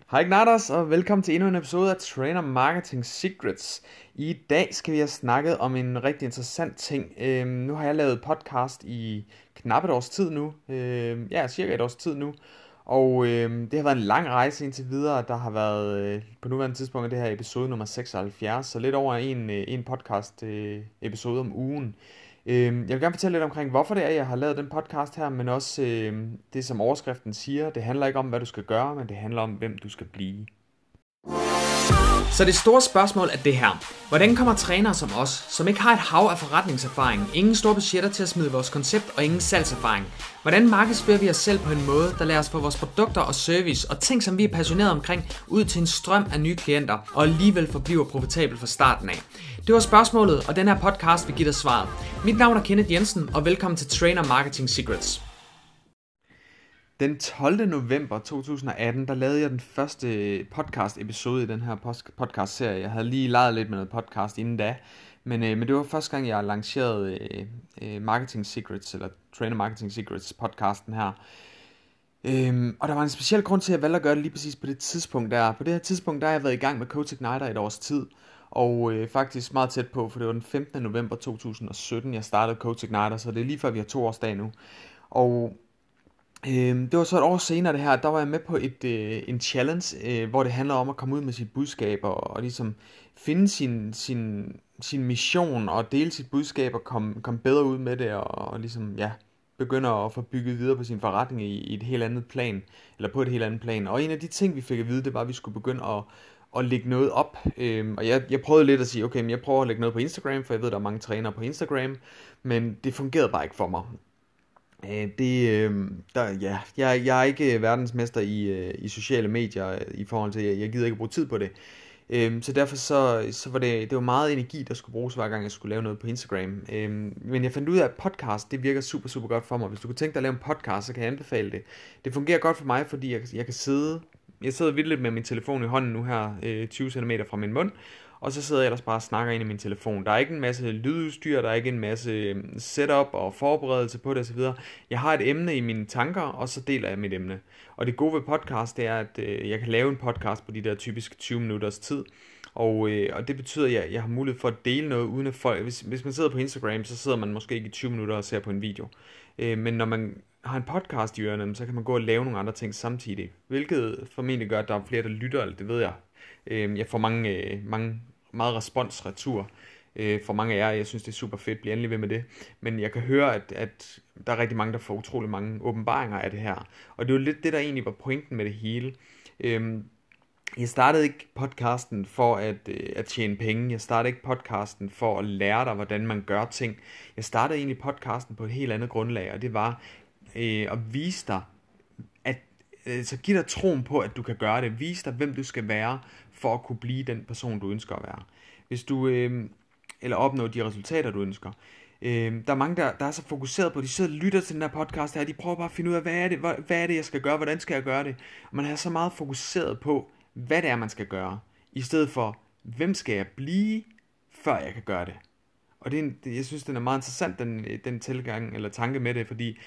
Hej Ignatas, og velkommen til endnu en episode af Trainer Marketing Secrets. I dag skal vi have snakket om en rigtig interessant ting. Nu har jeg lavet podcast i knap et års tid nu. Cirka et års tid nu. Og det har været en lang rejse indtil videre. Der har været på nuværende tidspunkt det her episode nummer 76, så lidt over en podcast episode om ugen. Jeg vil gerne fortælle lidt omkring, hvorfor det er, jeg har lavet den podcast her, men også det, som overskriften siger. Det handler ikke om, hvad du skal gøre, men det handler om, hvem du skal blive. Så det store spørgsmål er det her. Hvordan kommer trænere som os, som ikke har et hav af forretningserfaring, ingen store budgetter til at smide vores koncept og ingen salgserfaring? Hvordan markedsfører vi os selv på en måde, der lader os få vores produkter og service og ting, som vi er passionerede omkring, ud til en strøm af nye klienter, og alligevel forbliver profitabel fra starten af? Det var spørgsmålet, og den her podcast vil give dig svaret. Mit navn er Kenneth Jensen, og velkommen til Trainer Marketing Secrets. Den 12. november 2018, der lavede jeg den første podcast episode i den her podcast serie. Jeg havde lige leget lidt med noget podcast inden da, men det var første gang, jeg lancerede Marketing Secrets, eller Trainer Marketing Secrets podcasten her. Og der var en speciel grund til, at jeg valgte at gøre det lige præcis på det tidspunkt der. På det her tidspunkt, der har jeg været i gang med Coach Igniter et års tid, og faktisk meget tæt på, for det var den 15. november 2017, jeg startede Coach Igniter, så det er lige før vi har 2-årsdag nu. Og det var så et år senere det her, der var jeg med på en challenge, hvor det handler om at komme ud med sit budskab og ligesom finde sin mission og dele sit budskab og komme bedre ud med det og ligesom begynde at få bygget videre på sin forretning i et helt andet plan, eller på et helt andet plan. Og en af de ting vi fik at vide, det var at vi skulle begynde at lægge noget op, og jeg prøvede lidt at sige, okay, men jeg prøver at lægge noget på Instagram, for jeg ved der er mange trænere på Instagram, men det fungerede bare ikke for mig. Jeg er ikke verdensmester i sociale medier i forhold til, jeg gider ikke bruge tid på det. Så derfor så var det var meget energi, der skulle bruges hver gang jeg skulle lave noget på Instagram. Men jeg fandt ud af, at podcast, det virker super, super godt for mig. Hvis du kunne tænke dig at lave en podcast, så kan jeg anbefale det. Det fungerer godt for mig, fordi jeg kan sidde... Jeg sidder vildt med min telefon i hånden nu her, 20 cm fra min mund, og så sidder jeg ellers bare og snakker ind i min telefon. Der er ikke en masse lydudstyr, der er ikke en masse setup og forberedelse på det osv. Jeg har et emne i mine tanker, og så deler jeg mit emne. Og det gode ved podcast, det er, at jeg kan lave en podcast på de der typisk 20 minutters tid. Og det betyder, at jeg har mulighed for at dele noget uden at folk... Hvis man sidder på Instagram, så sidder man måske ikke i 20 minutter og ser på en video. Men når man har en podcast i ørerne, så kan man gå og lave nogle andre ting samtidig. Hvilket formentlig gør, at der er flere, der lytter, eller det ved jeg. Jeg får meget respons retur for mange af jer. Jeg synes, det er super fedt. Bliv endelig ved med det. Men jeg kan høre, at der er rigtig mange, der får utrolig mange åbenbaringer af det her. Og det er jo lidt det, der egentlig var pointen med det hele. Jeg startede ikke podcasten for at tjene penge. Jeg startede ikke podcasten for at lære dig, hvordan man gør ting. Jeg startede egentlig podcasten på et helt andet grundlag, og det var at vise dig, så giv dig troen på, at du kan gøre det. Vis dig, hvem du skal være, for at kunne blive den person, du ønsker at være. Hvis du, eller opnå de resultater, du ønsker. Der er mange, der er så fokuseret på, de sidder og lytter til den her podcast her, de prøver bare at finde ud af, hvad er det, jeg skal gøre, hvordan skal jeg gøre det? Og man er så meget fokuseret på, hvad det er, man skal gøre, i stedet for, hvem skal jeg blive, før jeg kan gøre det. Og jeg synes, den er meget interessant, den tilgang eller tanke med det, fordi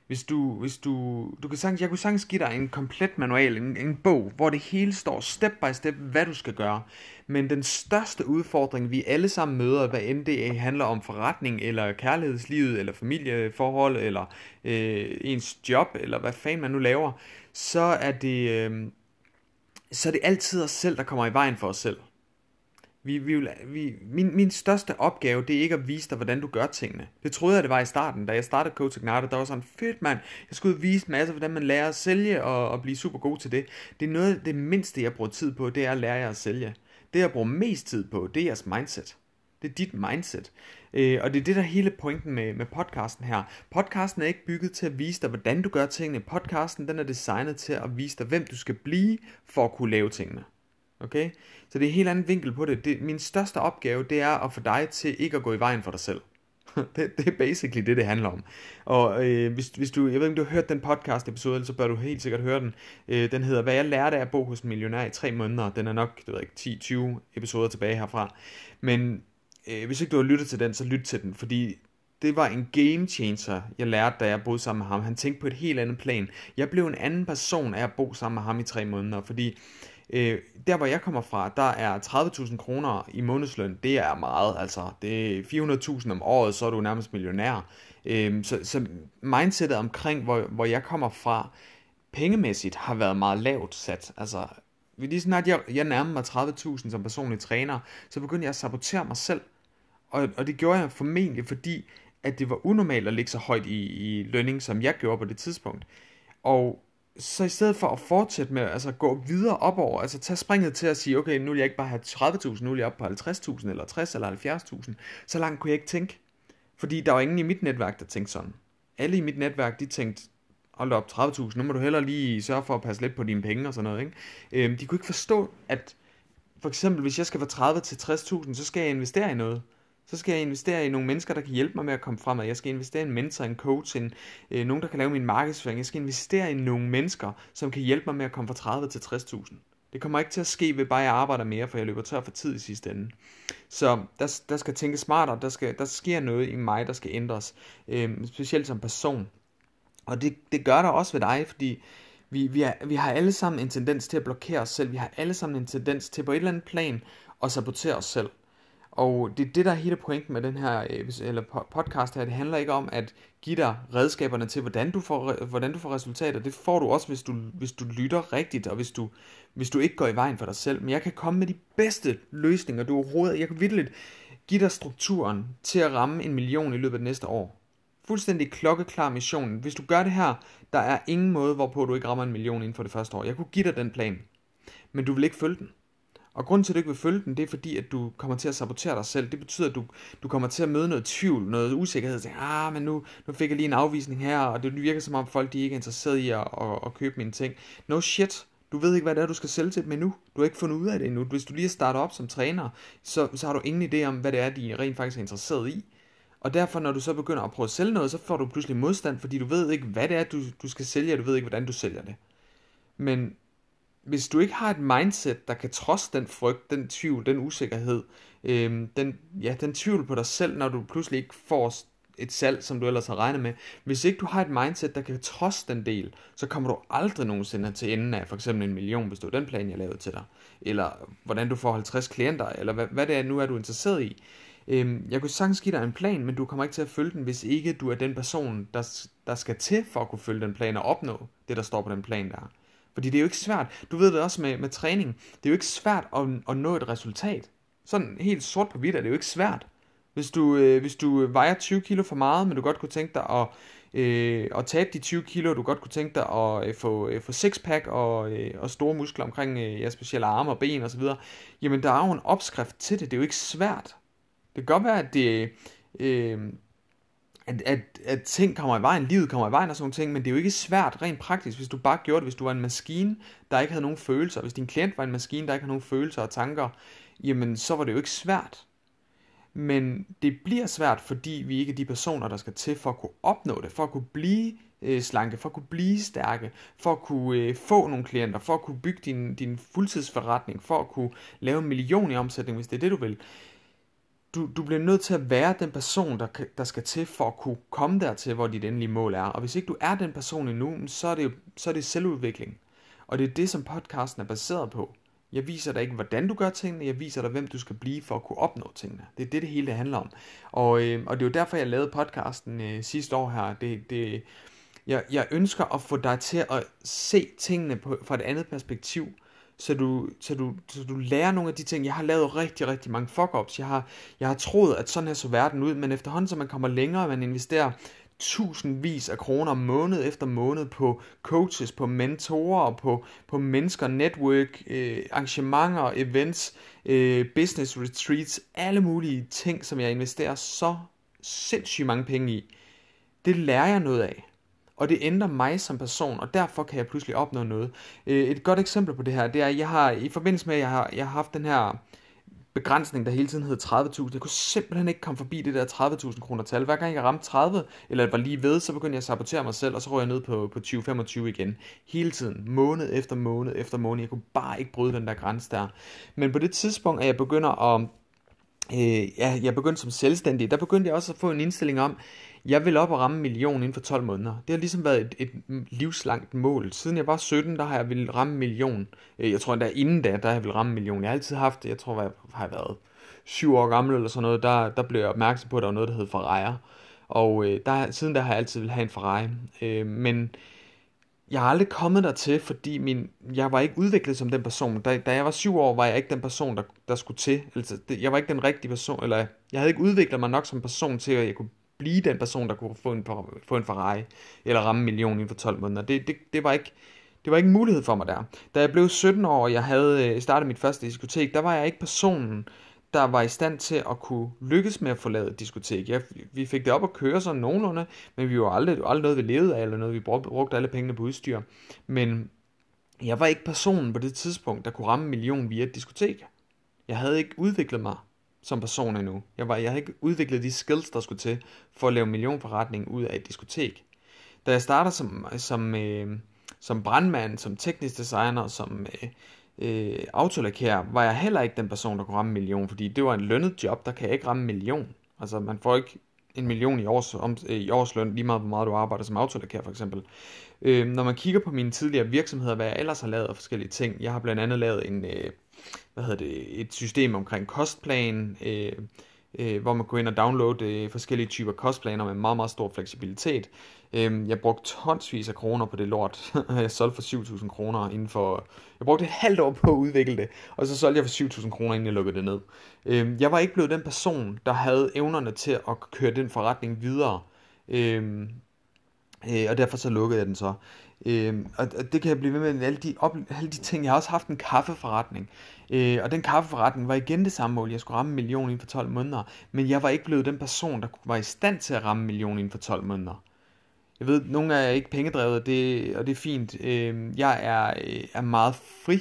jeg kunne sagtens give dig en komplet manual, en bog, hvor det hele står step by step, hvad du skal gøre. Men den største udfordring, vi alle sammen møder, hvad end det handler om forretning, eller kærlighedslivet, eller familieforhold, eller ens job, eller hvad fanden man nu laver, så er det altid os selv, der kommer i vejen for os selv. Min største opgave, det er ikke at vise dig, hvordan du gør tingene. Det troede jeg, det var i starten. Da jeg startede Coach Igniter, der var sådan, fedt mand, jeg skulle vise masser, hvordan man lærer at sælge og blive super god til det. Det er noget af det mindste, jeg bruger tid på, det er at lære jer at sælge. Det jeg bruger mest tid på, det er jeres mindset. Det er dit mindset. Og det er det, der er hele pointen med podcasten her. Podcasten er ikke bygget til at vise dig, hvordan du gør tingene. Podcasten, den er designet til at vise dig, hvem du skal blive, for at kunne lave tingene. Okay? Så det er en helt anden vinkel på det. Min største opgave, det er at få dig til ikke at gå i vejen for dig selv. Det er basically det handler om. Og hvis du, jeg ved ikke om du har hørt den podcast episode, så bør du helt sikkert høre den. Den hedder, hvad jeg lærte af at bo hos en millionær i 3 måneder. Den er nok, 10-20 episoder tilbage herfra. Men hvis ikke du har lyttet til den, så lyt til den, fordi det var en game changer, jeg lærte, da jeg boede sammen med ham. Han tænkte på et helt andet plan. Jeg blev en anden person af at bo sammen med ham i 3 måneder, fordi Der hvor jeg kommer fra, der er 30.000 kroner i månedsløn, det er meget, altså det er 400.000 om året, så er du nærmest millionær. Så mindsetet omkring, hvor jeg kommer fra, pengemæssigt har været meget lavt sat. Altså, lige snart jeg nærmer mig 30.000 som personlig træner, så begyndte jeg at sabotere mig selv. Og det gjorde jeg formentlig, fordi at det var unormalt at ligge så højt i lønning, som jeg gjorde på det tidspunkt. Og så i stedet for at fortsætte med altså gå videre opover, altså tage springet til at sige, okay, nu vil jeg ikke bare have 30.000, nu vil jeg op på 50.000 eller 60 eller 70.000, så langt kunne jeg ikke tænke. Fordi der var ingen i mit netværk, der tænkte sådan. Alle i mit netværk, de tænkte, hold da op, 30.000, nu må du hellere lige sørge for at passe lidt på dine penge og sådan noget, ikke? De kunne ikke forstå, at for eksempel, hvis jeg skal fra 30 til 60.000, så skal jeg investere i noget. Så skal jeg investere i nogle mennesker, der kan hjælpe mig med at komme fremad. Jeg skal investere i en mentor, en coach, nogen, der kan lave min markedsføring. Jeg skal investere i nogle mennesker, som kan hjælpe mig med at komme fra 30 til 60.000. Det kommer ikke til at ske ved bare, at jeg arbejder mere, for jeg løber tør for tid i sidste ende. Så der skal tænkes smartere, der sker noget i mig, der skal ændres. Specielt som person. Og det gør der også ved dig, fordi vi har alle sammen en tendens til at blokere os selv. Vi har alle sammen en tendens til på et eller andet plan at sabotere os selv. Og det er det, der er hele pointen med den her podcast her. Det handler ikke om at give dig redskaberne til, hvordan du får resultater. Det får du også, hvis du lytter rigtigt, og hvis du ikke går i vejen for dig selv. Men jeg kan komme med de bedste løsninger, jeg kan virkelig give dig strukturen til at ramme 1 million i løbet af det næste år. Fuldstændig klokkeklar mission. Hvis du gør det her, der er ingen måde, hvorpå du ikke rammer 1 million inden for det første år. Jeg kunne give dig den plan, men du vil ikke følge den. Og grunden til, at du ikke vil følge den, det er fordi, at du kommer til at sabotere dig selv. Det betyder, at du kommer til at møde noget tvivl, noget usikkerhed. Så, men nu fik jeg lige en afvisning her, og det virker som om folk de ikke er interesseret i at købe mine ting. No shit. Du ved ikke, hvad det er, du skal sælge til dem endnu. Du har ikke fundet ud af det endnu. Hvis du lige starter op som træner, så har du ingen idé om, hvad det er, de rent faktisk er interesseret i. Og derfor, når du så begynder at prøve at sælge noget, så får du pludselig modstand, fordi du ved ikke, hvad det er, du skal sælge, og du ved ikke, hvordan du sælger det. Men hvis du ikke har et mindset, der kan trodse den frygt, den tvivl, den usikkerhed, den tvivl på dig selv, når du pludselig ikke får et salg, som du ellers har regnet med. Hvis ikke du har et mindset, der kan trodse den del, så kommer du aldrig nogensinde til enden af for eksempel 1 million, hvis du den plan, jeg lavede til dig. Eller hvordan du får 50 klienter, eller hvad det er nu, er du interesseret i. Jeg kunne sagtens give dig en plan, men du kommer ikke til at følge den, hvis ikke du er den person, der skal til for at kunne følge den plan og opnå det, der står på den plan der. Fordi det er jo ikke svært. Du ved det også med træning. Det er jo ikke svært at nå et resultat. Sådan helt sort på hvidt er det jo ikke svært. Hvis du vejer 20 kilo for meget, men du godt kunne tænke dig at tabe de 20 kilo, du godt kunne tænke dig at få sixpack og store muskler omkring specielle arme og ben osv., jamen der er jo en opskrift til det. Det er jo ikke svært. Det kan godt være, at ting kommer i vejen, livet kommer i vejen og sådan ting, men det er jo ikke svært rent praktisk, hvis du bare gjorde det, hvis du var en maskine, der ikke havde nogen følelser, hvis din klient var en maskine, der ikke havde nogen følelser og tanker, jamen så var det jo ikke svært. Men det bliver svært, fordi vi ikke er de personer, der skal til for at kunne opnå det, for at kunne blive slanke, for at kunne blive stærke, for at kunne få nogle klienter, for at kunne bygge din fuldtidsforretning, for at kunne lave 1 million i omsætning, hvis det er det, du vil. Du bliver nødt til at være den person, der skal til for at kunne komme dertil, hvor dit endelige mål er. Og hvis ikke du er den person endnu, så er det selvudvikling. Og det er det, som podcasten er baseret på. Jeg viser dig ikke, hvordan du gør tingene, jeg viser dig, hvem du skal blive for at kunne opnå tingene. Det er det hele det handler om. Og det er jo derfor, jeg lavede podcasten sidste år her. Jeg ønsker at få dig til at se tingene fra et andet perspektiv, så du lærer nogle af de ting. Jeg har lavet rigtig, rigtig mange fuck-ups. Jeg har troet, at sådan her så verden ud, men efterhånden, så man kommer længere, man investerer tusindvis af kroner måned efter måned på coaches, på mentorer, på mennesker, network, arrangementer, events, business retreats, alle mulige ting, som jeg investerer så sindssygt mange penge i. Det lærer jeg noget af. Og det ændrer mig som person, og derfor kan jeg pludselig opnå noget. Et godt eksempel på det her, det er, at jeg har i forbindelse med, at jeg har haft den her begrænsning, der hele tiden hed 30.000. Jeg kunne simpelthen ikke komme forbi det der 30.000 kroner tal. Hver gang jeg ramte 30, eller var lige ved, så begyndte jeg at sabotere mig selv, og så røg jeg ned på 20-25 igen. Hele tiden, måned efter måned efter måned. Jeg kunne bare ikke bryde den der grænse der. Men på det tidspunkt, at jeg begyndte som selvstændig, der begyndte jeg også at få en indstilling om, Jeg vil op og ramme 1 million inden for 12 måneder. Det har ligesom været et livslangt mål. Siden jeg var 17, der har jeg ville ramme 1 million. Jeg tror endda inden da, der har jeg ville ramme 1 million. Jeg har altid haft, jeg tror, jeg har været 7 år gammel eller sådan noget, der blev jeg opmærksom på, at der var noget, der hed Ferrari. Og siden da har jeg altid vil have en Ferrari. Men jeg har aldrig kommet dertil, fordi jeg var ikke udviklet som den person. Da jeg var 7 år, var jeg ikke den person, der skulle til. Altså, jeg var ikke den rigtige person, eller jeg havde ikke udviklet mig nok som person til, at jeg kunne blive den person, der kunne få en Ferrari, eller ramme 1 million inden for 12 måneder. Det var ikke en mulighed for mig der. Da jeg blev 17 år, og jeg havde startet mit første diskotek, der var jeg ikke personen, der var i stand til at kunne lykkes med at få lavet et diskotek. Vi fik det op at køre sådan nogenlunde, men vi var aldrig noget, vi levede af, eller noget, vi brugte alle pengene på udstyr. Men jeg var ikke personen på det tidspunkt, der kunne ramme 1 million via et diskotek. Jeg havde ikke udviklet mig som person endnu. Jeg havde ikke udviklet de skills, der skulle til for at lave en millionforretning ud af et diskotek. Da jeg starter som brandmand, som teknisk designer, som autolakær, var jeg heller ikke den person, der kunne ramme 1 million, fordi det var en lønnet job, der kan jeg ikke ramme 1 million. Altså, man får ikke 1 million i årsløn, lige meget hvor meget du arbejder som autolakær for eksempel. Når man kigger på mine tidligere virksomheder, hvad jeg ellers har lavet af forskellige ting, jeg har blandt andet lavet et system omkring kostplan, hvor man kunne ind og downloade forskellige typer kostplaner med meget, meget stor fleksibilitet. Jeg brugte tonsvis af kroner på det lort. Jeg solgte for 7.000 kroner inden for... Jeg brugte et halvt år på at udvikle det, og så solgte jeg for 7.000 kroner, inden jeg lukkede det ned. Jeg var ikke blevet den person, der havde evnerne til at køre den forretning videre. Og derfor så lukkede jeg den så. Og det kan jeg blive ved med alle de ting. Jeg har også haft en kaffeforretning. Og den kaffeforretning var igen det samme mål. Jeg skulle ramme 1 million inden for 12 måneder. Men jeg var ikke blevet den person, der var i stand til at ramme 1 million inden for 12 måneder. Jeg ved, nogle af jer er ikke pengedrevet, og det er fint. Jeg er meget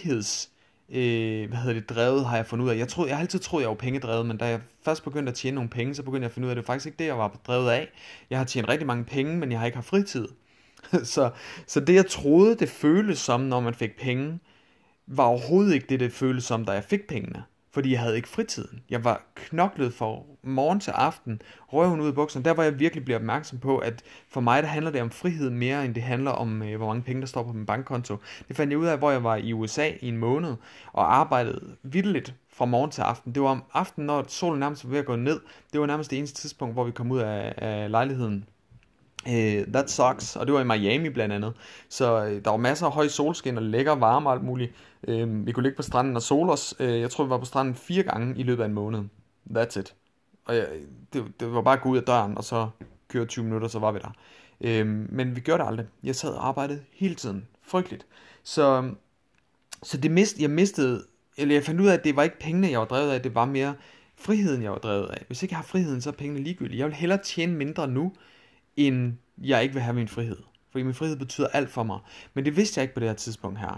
drevet, har jeg fundet ud af. Jeg har altid troet, jeg var pengedrevet, men da jeg først begyndte at tjene nogle penge, så begyndte jeg at finde ud af, at det var faktisk ikke det, jeg var drevet af. Jeg har tjent rigtig mange penge, men jeg har ikke haft fritid. så det, jeg troede, det føltes som, når man fik penge, var overhovedet ikke det føltes som, da jeg fik pengene. Fordi jeg havde ikke fritiden. Jeg var knoklet fra morgen til aften, røven ud i bukserne. Der hvor jeg virkelig bliver opmærksom på, at for mig der handler det om frihed mere, end det handler om, hvor mange penge der står på min bankkonto. Det fandt jeg ud af, hvor jeg var i USA i en måned, og arbejdede vitterligt fra morgen til aften. Det var om aftenen, når solen nærmest var ved at gå ned. Det var nærmest det eneste tidspunkt, hvor vi kom ud af lejligheden. That sucks, og det var i Miami blandt andet. Så der var masser af høj solskin og lækker varme og alt muligt. Vi kunne ligge på stranden og sole os. Jeg tror vi var på stranden 4 gange i løbet af en måned. That's it. Og det var bare at gå ud af døren og så køre 20 minutter, så var vi der. Men vi gjorde det aldrig. Jeg sad og arbejdede hele tiden. Frygteligt. Så jeg mistede, eller jeg fandt ud af, at det var ikke pengene jeg var drevet af, det var mere friheden jeg var drevet af. Hvis ikke jeg har friheden, så er pengene ligegyldige. Jeg vil hellere tjene mindre nu, end jeg ikke vil have min frihed. Fordi min frihed betyder alt for mig. Men det vidste jeg ikke på det her tidspunkt her.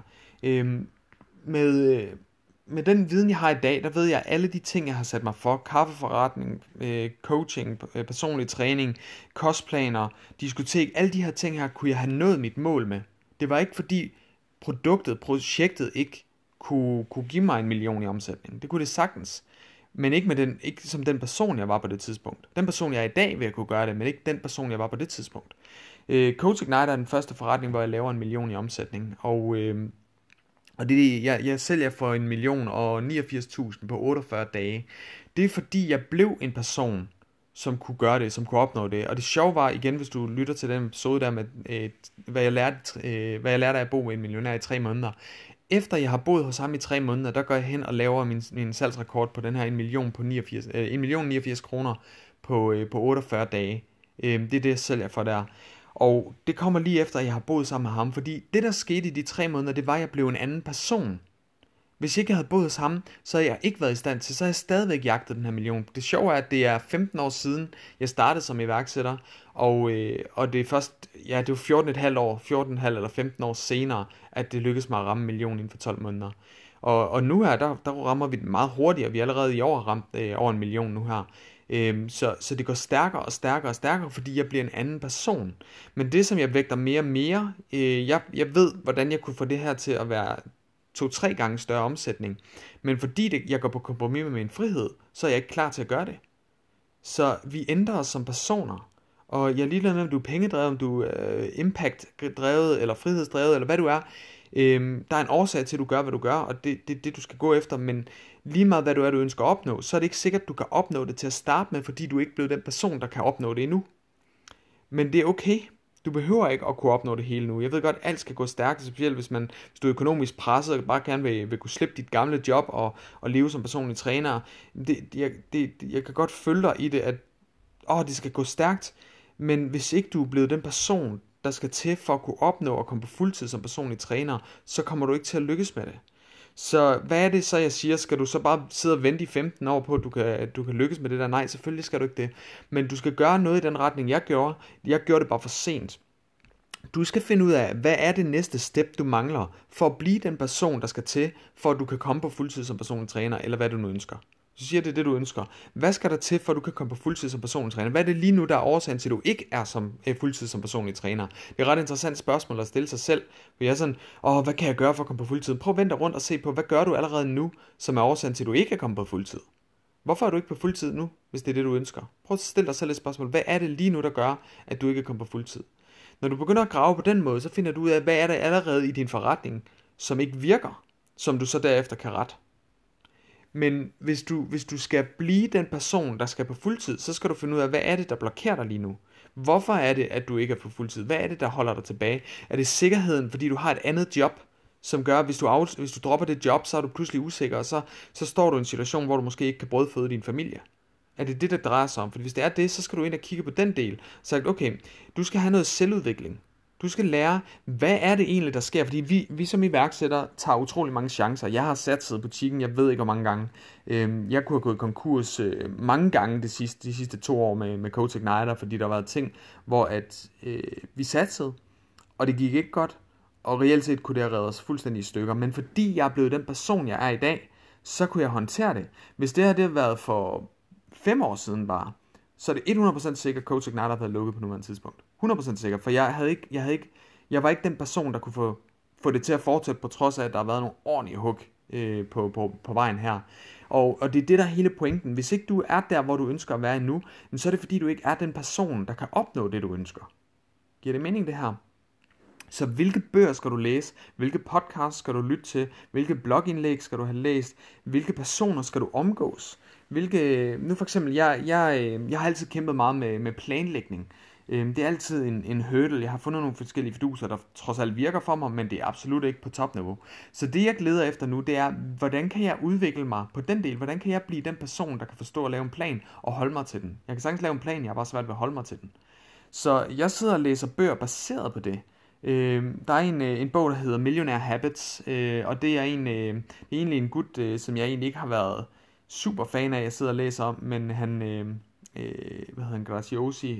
Med den viden, jeg har i dag, der ved jeg, at alle de ting, jeg har sat mig for, kaffeforretning, coaching, personlig træning, kostplaner, diskotek, alle de her ting her, kunne jeg have nået mit mål med. Det var ikke fordi projektet ikke kunne give mig 1 million i omsætning. Det kunne det sagtens. Men ikke som den person, jeg var på det tidspunkt. Den person, jeg er i dag, vil jeg kunne gøre det, men ikke den person, jeg var på det tidspunkt. Coach Ignite er den første forretning, hvor jeg laver 1 million i omsætning. Og det, jeg sælger for 1.089.000 på 48 dage. Det er fordi, jeg blev en person, som kunne gøre det, som kunne opnå det. Og det sjove var, igen, hvis du lytter til den episode der med, hvad jeg lærte af at bo med en millionær i 3 måneder. Efter jeg har boet hos ham i 3 måneder, der går jeg hen og laver min salgsrekord på den her 1 million på 1.089 kroner på 48 dage. Det er det, jeg sælger for der. Og det kommer lige efter, at jeg har boet sammen med ham, fordi det, der skete i de 3 måneder, det var, at jeg blev en anden person. Hvis jeg ikke havde boet hos ham, så havde jeg ikke været i stand til, så havde jeg stadigvæk jagtet den her million. Det sjove er, at det er 15 år siden, jeg startede som iværksætter, og det er først, ja, det er 14,5 eller 15 år senere, at det lykkedes mig at ramme 1 million inden for 12 måneder. Og nu her, der rammer vi den meget hurtigere. Vi er allerede i år ramt over 1 million nu her. Så det går stærkere og stærkere og stærkere, fordi jeg bliver en anden person. Men det, som jeg vægter mere og mere, jeg ved, hvordan jeg kunne få det her til at være 2-3 gange større omsætning. Men fordi jeg går på kompromis med min frihed, så er jeg ikke klar til at gøre det. Så vi ændrer os som personer. Og jeg er ligeglad med, om du er pengedrevet, om du er impact-drevet, eller frihedsdrevet, eller hvad du er. Der er en årsag til, at du gør, hvad du gør, og det er det, du skal gå efter. Men lige meget, hvad du ønsker at opnå, så er det ikke sikkert, at du kan opnå det til at starte med, fordi du er ikke blevet den person, der kan opnå det endnu. Men det er okay. Du behøver ikke at kunne opnå det hele nu. Jeg ved godt, at alt skal gå stærkt, specielt hvis du er økonomisk presset og bare gerne vil kunne slippe dit gamle job og leve som personlig træner. Jeg kan godt følge dig i det, at det skal gå stærkt, men hvis ikke du er blevet den person, der skal til for at kunne opnå at komme på fuldtid som personlig træner, så kommer du ikke til at lykkes med det. Så hvad er det så, jeg siger? Skal du så bare sidde og vente i 15 år på, at du kan lykkes med det der? Nej, selvfølgelig skal du ikke det. Men du skal gøre noget i den retning, jeg gjorde. Jeg gjorde det bare for sent. Du skal finde ud af, hvad er det næste step, du mangler, for at blive den person, der skal til, for at du kan komme på fuldtid som personlig træner, eller hvad du nu ønsker. Så siger det, du ønsker. Hvad skal der til, for at du kan komme på fuldtid som personlig træner? Hvad er det lige nu, der er årsagen til, at du ikke er som fuldtid som personlig træner? Det er et ret interessant spørgsmål at stille sig selv. For jeg er sådan, hvad kan jeg gøre for at komme på fuldtid? Prøv at vente rundt og se på, hvad gør du allerede nu, som er årsagen til, at du ikke er kommet på fuldtid? Hvorfor er du ikke på fuldtid nu, hvis det er det, du ønsker? Prøv at stille dig selv et spørgsmål. Hvad er det lige nu, der gør, at du ikke er kommet på fuldtid? Når du begynder at grave på den måde, så finder du ud af, hvad er det allerede i din forretning, som ikke virker, som du så derefter kan rette. Men hvis du skal blive den person, der skal på fuldtid, så skal du finde ud af, hvad er det, der blokerer dig lige nu? Hvorfor er det, at du ikke er på fuldtid? Hvad er det, der holder dig tilbage? Er det sikkerheden, fordi du har et andet job, som gør, at hvis du dropper det job, så er du pludselig usikker, og så står du i en situation, hvor du måske ikke kan brødføde din familie? Er det det, der drejer sig om? For hvis det er det, så skal du ind og kigge på den del. Så okay, du skal have noget selvudvikling. Du skal lære, hvad er det egentlig, der sker? Fordi vi som iværksættere tager utrolig mange chancer. Jeg har satset butikken, jeg ved ikke hvor mange gange. Jeg kunne have gået konkurs mange gange de sidste 2 år med Coach Igniter, fordi der har været ting, hvor vi satsede, og det gik ikke godt. Og reelt set kunne det have reddet os fuldstændig i stykker. Men fordi jeg er blevet den person, jeg er i dag, så kunne jeg håndtere det. Hvis det havde været for 5 år siden bare, så er det 100% sikkert, at Coach Igniter havde lukket på nuværende tidspunkt. 100% sikkert, for jeg var ikke den person, der kunne få det til at fortsætte, på trods af, at der har været nogle ordentlige hug på vejen her. Og det er det, der er hele pointen. Hvis ikke du er der, hvor du ønsker at være endnu, så er det fordi, du ikke er den person, der kan opnå det, du ønsker. Giver det mening, det her? Så hvilke bøger skal du læse? Hvilke podcasts skal du lytte til? Hvilke blogindlæg skal du have læst? Hvilke personer skal du omgås? Nu for eksempel, jeg har altid kæmpet meget med planlægning. Det er altid en hurdle. Jeg har fundet nogle forskellige fiduser, der trods alt virker for mig, men det er absolut ikke på topniveau. Så det jeg glæder efter nu, det er, hvordan kan jeg udvikle mig på den del? Hvordan kan jeg blive den person, der kan forstå at lave en plan og holde mig til den? Jeg kan sagtens lave en plan, jeg har bare svært ved at holde mig til den. Så jeg sidder og læser bøger baseret på det. Der er en bog, der hedder Millionaire Habits, og det er egentlig en gut, som jeg egentlig ikke har været super fan af, jeg sidder og læser om, men han, hvad hedder han, Graziosi,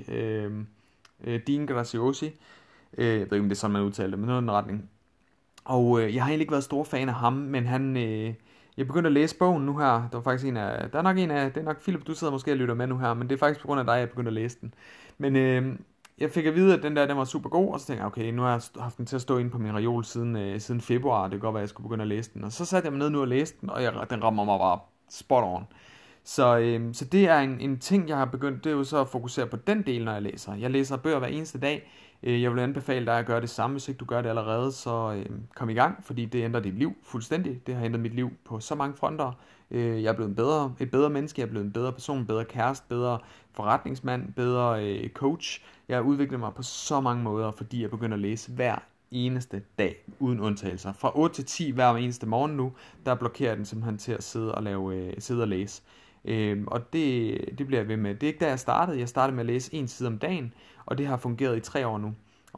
Dean Graziosi, jeg ved ikke, om det er sådan, man udtaler det, men noget i den retning. Og jeg har egentlig ikke været stor fan af ham, men jeg begyndte at læse bogen nu her. Det var faktisk det er nok Philip, du sidder måske og lytter med nu her, men det er faktisk på grund af dig, jeg begyndte at læse den. Men jeg fik at vide, at den var super god, og så tænkte jeg, okay, nu har jeg haft den til at stå inde på min reol siden februar, det kan godt være, at jeg skulle begynde at læse den. Og så satte jeg mig ned nu og læste den, og den rammer mig bare spot on. Så det er en ting, jeg har begyndt, det er jo så at fokusere på den del, når jeg læser. Jeg læser bøger hver eneste dag. Jeg vil anbefale dig at gøre det samme, hvis ikke du gør det allerede, så kom i gang, fordi det ændrer dit liv fuldstændig. Det har ændret mit liv på så mange fronter. Jeg er blevet et bedre menneske, jeg er blevet en bedre person, en bedre kæreste, bedre forretningsmand, bedre coach. Jeg har udviklet mig på så mange måder, fordi jeg begynder at læse hver eneste dag, uden undtagelser. Fra 8 til 10 hver eneste morgen nu, der blokerer den simpelthen til at sidde og læse. Og det bliver jeg ved med. Det er ikke der jeg startede. Jeg startede med at læse 1 side om dagen, og det har fungeret i 3 år nu.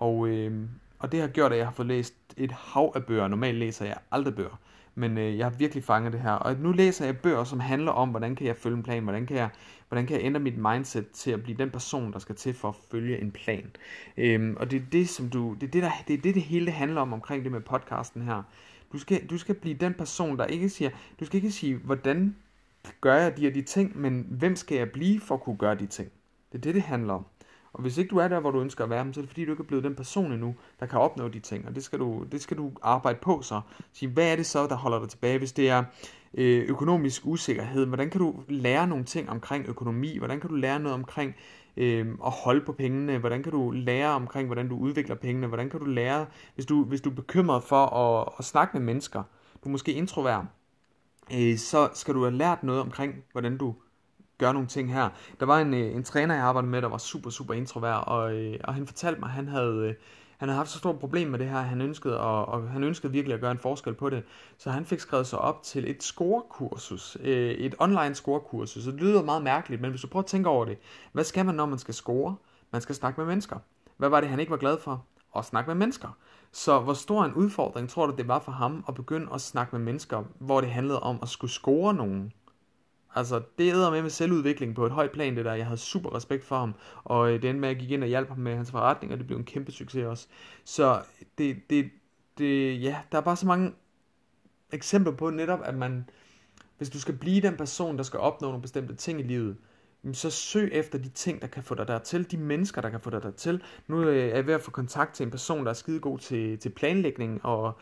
Og det har gjort, at jeg har fået læst et hav af bøger. Normalt læser jeg aldrig bøger, men jeg har virkelig fanget det her. Og nu læser jeg bøger, som handler om, hvordan kan jeg følge en plan, hvordan kan jeg ændre mit mindset til at blive den person, der skal til for at følge en plan. Og det er det hele handler om omkring det med podcasten her. Du skal blive den person, der ikke siger, du skal ikke sige, hvordan gør jeg de og de ting, men hvem skal jeg blive for at kunne gøre de ting? Det er det handler om. Og hvis ikke du er der, hvor du ønsker at være, så er det fordi, du ikke er blevet den person endnu, der kan opnå de ting. Og det skal du arbejde på så. Sige, hvad er det så, der holder dig tilbage? Hvis det er økonomisk usikkerhed, hvordan kan du lære nogle ting omkring økonomi? Hvordan kan du lære noget omkring at holde på pengene? Hvordan kan du lære omkring, hvordan du udvikler pengene? Hvordan kan du lære, hvis du er bekymret for at snakke med mennesker, du er måske introvert, så skal du have lært noget omkring, hvordan du gør nogle ting her. Der var en træner, jeg arbejdede med, der var super, super introvert, og han fortalte mig, at han havde haft så stort problem med det her, han ønskede virkelig at gøre en forskel på det. Så han fik skrevet sig op til et scorekursus, et online scorekursus. Så det lyder meget mærkeligt, men hvis du prøver at tænke over det, hvad skal man, når man skal score? Man skal snakke med mennesker. Hvad var det, han ikke var glad for? At snakke med mennesker. Så hvor stor en udfordring tror du, det var for ham at begynde at snakke med mennesker, hvor det handlede om at skulle score nogen? Altså, det æder med selvudvikling på et højt plan, det der. Jeg havde super respekt for ham, og det endte med, at jeg gik ind og hjalp ham med hans forretning, og det blev en kæmpe succes også. Så ja, der er bare så mange eksempler på netop, at hvis du skal blive den person, der skal opnå nogle bestemte ting i livet, så søg efter de ting, der kan få dig dertil, de mennesker, der kan få dig dertil. Nu er jeg ved at få kontakt til en person, der er skidegod til planlægning og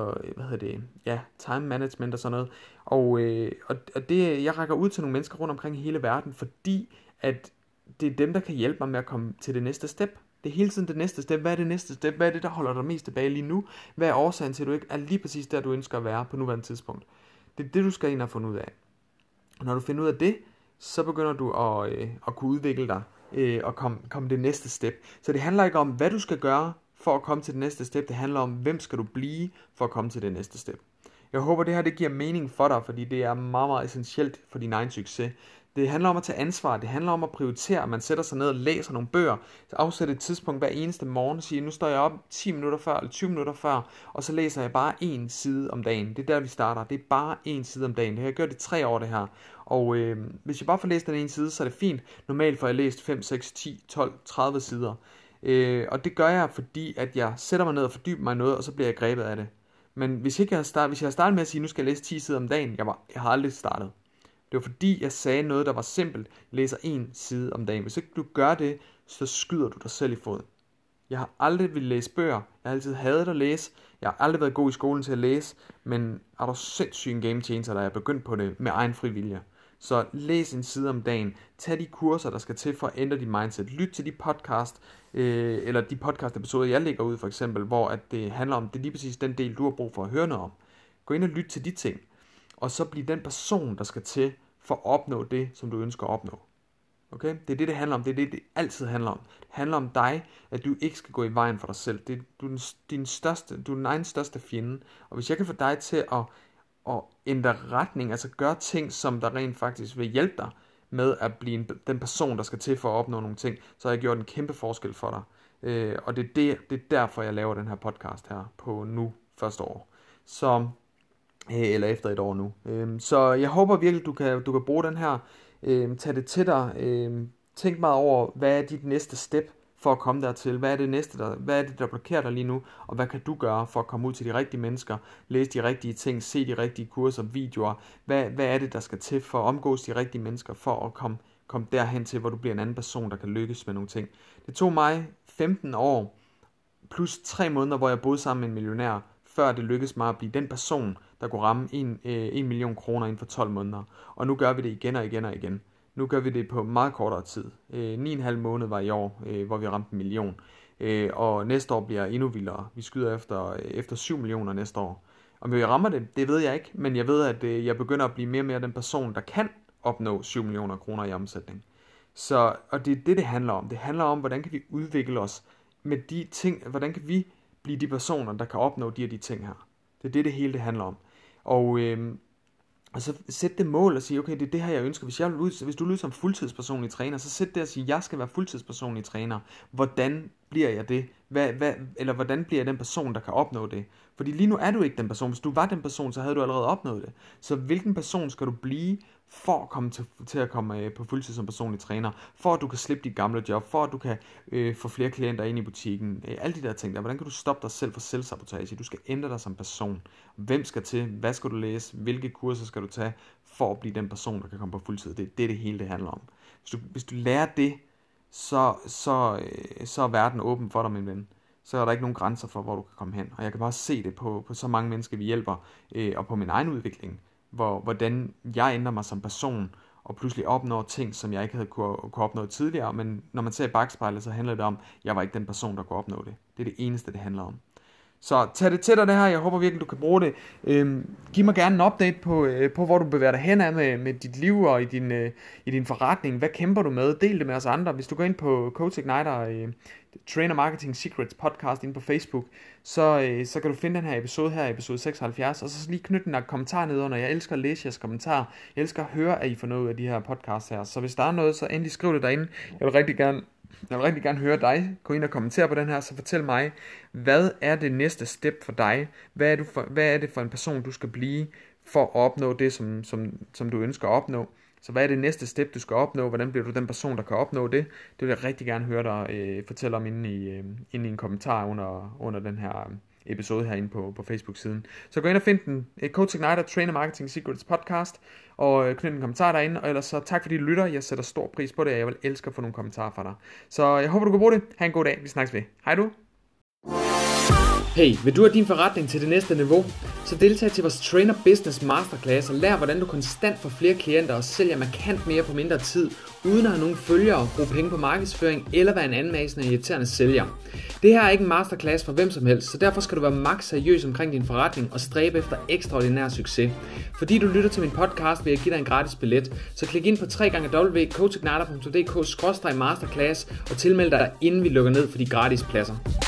time management og sådan noget. Og det, jeg rækker ud til nogle mennesker rundt omkring i hele verden, fordi at det er dem, der kan hjælpe mig med at komme til det næste step. Det er hele tiden det næste step. Hvad er det næste step? Hvad er det, der holder dig mest tilbage lige nu? Hvad er årsagen til, at du ikke er lige præcis der, du ønsker at være på nuværende tidspunkt? Det er det, du skal ind og finde ud af. Og når du finder ud af det, så begynder du at kunne udvikle dig og komme det næste step. Så det handler ikke om, hvad du skal gøre for at komme til det næste step. Det handler om, hvem skal du blive for at komme til det næste step. Jeg håber, det her det giver mening for dig, fordi det er meget, meget essentielt for din egen succes. Det handler om at tage ansvar, det handler om at prioritere, at man sætter sig ned og læser nogle bøger, så afsætter et tidspunkt hver eneste morgen og siger, nu står jeg op 10 minutter før eller 20 minutter før, og så læser jeg bare en side om dagen. Det er der, vi starter. Det er bare en side om dagen. Det har jeg gjort i 3 år, det her. Og hvis jeg bare får læst den ene side, så er det fint. Normalt får jeg læst 5, 6, 10, 12, 30 sider. Og det gør jeg, fordi at jeg sætter mig ned og fordyber mig i noget, og så bliver jeg grebet af det. Men hvis jeg har startet med at sige, nu skal jeg læse 10 sider om dagen, jeg har aldrig startet. Det var fordi, jeg sagde noget, der var simpelt. Jeg læser en side om dagen. Hvis ikke du gør det, så skyder du dig selv i foden. Jeg har aldrig ville læse bøger. Jeg har altid hadet at læse. Jeg har aldrig været god i skolen til at læse. Men er du sindssygt en game changer, da jeg begyndt på det med egen frivillige. Så læs en side om dagen. Tag de kurser, der skal til for at ændre dit mindset. Lyt til de podcast, eller de podcast episoder, jeg lægger ud for eksempel, hvor at det handler om, det er lige præcis den del, du har brug for at høre noget om. Gå ind og lyt til de ting. Og så blive den person, der skal til for at opnå det, som du ønsker at opnå. Okay? Det er det handler om. Det er det altid handler om. Det handler om dig, at du ikke skal gå i vejen for dig selv. Du er din egen største fjende. Og hvis jeg kan få dig til at ændre retning, altså gøre ting, som der rent faktisk vil hjælpe dig med at blive den person, der skal til for at opnå nogle ting, så har jeg gjort en kæmpe forskel for dig. Og det er derfor, jeg laver den her podcast her på nu første år. Så eller efter et år nu. Så jeg håber virkelig, du kan bruge den her. Tag det til dig. Tænk meget over, hvad er dit næste step for at komme dertil? Hvad er det, der blokerer dig lige nu? Og hvad kan du gøre for at komme ud til de rigtige mennesker? Læse de rigtige ting, se de rigtige kurser, videoer. Hvad er det, der skal til for at omgås de rigtige mennesker, for at komme derhen til, hvor du bliver en anden person, der kan lykkes med nogle ting? Det tog mig 15 år, plus 3 måneder, hvor jeg boede sammen med en millionær, før det lykkedes mig at blive den person, der kunne ramme 1 million kroner inden for 12 måneder. Og nu gør vi det igen og igen og igen. Nu gør vi det på meget kortere tid. 9,5 måneder var i år, hvor vi ramte 1 million. Og næste år bliver endnu vildere. Vi skyder efter 7 millioner næste år. Om vi rammer det ved jeg ikke. Men jeg ved, at jeg begynder at blive mere og mere den person, der kan opnå 7 millioner kroner i omsætning. Og det er det handler om. Det handler om, hvordan kan vi udvikle os med de ting. Hvordan kan vi blive de personer, der kan opnå de ting her. Det er det hele det handler om. Og så sæt det mål og sige, okay, det er det her, jeg ønsker. Hvis du lyder som fuldtidspersonlig træner, så sæt det og sige, jeg skal være fuldtidspersonlig træner. Hvordan bliver jeg det? Eller hvordan bliver jeg den person, der kan opnå det? Fordi lige nu er du ikke den person. Hvis du var den person, så havde du allerede opnået det. Så hvilken person skal du blive for at komme til at komme på fuldtid som personlig træner? For at du kan slippe dit gamle job? For at du kan få flere klienter ind i butikken? Alle de der ting der. Hvordan kan du stoppe dig selv for selvsabotage? Du skal ændre dig som person. Hvem skal til? Hvad skal du læse? Hvilke kurser skal du tage for at blive den person, der kan komme på fuldtid? Det er det hele det handler om. Hvis du lærer det, så er verden åben for dig, min ven. Så er der ikke nogen grænser for, hvor du kan komme hen. Og jeg kan bare se det på så mange mennesker, vi hjælper, og på min egen udvikling, hvordan jeg ændrer mig som person, og pludselig opnår ting, som jeg ikke havde kunne opnå tidligere, men når man ser i bagspejlet, så handler det om, at jeg var ikke den person, der kunne opnå det. Det er det eneste, det handler om. Så tag det til dig det her, jeg håber virkelig, du kan bruge det. Giv mig gerne en update på hvor du bevæger dig hen af med dit liv og i din forretning. Hvad kæmper du med? Del det med os andre. Hvis du går ind på Coach Igniter, Trainer Marketing Secrets podcast inde på Facebook, så kan du finde den her episode her, episode 76, og så lige knytte en kommentar nedenunder. Jeg elsker at læse jeres kommentarer. Jeg elsker at høre, at I får noget ud af de her podcasts her. Så hvis der er noget, så endelig skriv det derinde. Jeg vil rigtig gerne høre dig. Gå ind og kommentere på den her, så fortæl mig, hvad er det næste step for dig? Hvad er det for en person, du skal blive for at opnå det, som du ønsker at opnå? Så hvad er det næste step, du skal opnå? Hvordan bliver du den person, der kan opnå det? Det vil jeg rigtig gerne høre dig fortælle om inde i en kommentar under den her episode herinde på Facebook-siden. Så gå ind og find den, Coach Igniter, Trainer Marketing Secrets podcast, og knyt en kommentar derinde, og ellers så tak fordi du lytter. Jeg sætter stor pris på det, og jeg vil elske at få nogle kommentarer fra dig. Så jeg håber, du kan bruge det. Ha' en god dag. Vi snakkes ved. Hej du. Hey, vil du have din forretning til det næste niveau? Så deltag til vores Trainer Business Masterclass og lær, hvordan du konstant får flere klienter og sælger markant mere på mindre tid, uden at have nogen følgere, bruge penge på markedsføring eller være en anmasende og irriterende sælger. Det her er ikke en masterclass for hvem som helst, så derfor skal du være maks seriøs omkring din forretning og stræbe efter ekstraordinær succes. Fordi du lytter til min podcast, vil jeg give dig en gratis billet, så klik ind på www.coachigniter.dk/masterclass og tilmeld dig, inden vi lukker ned for de gratis pladser.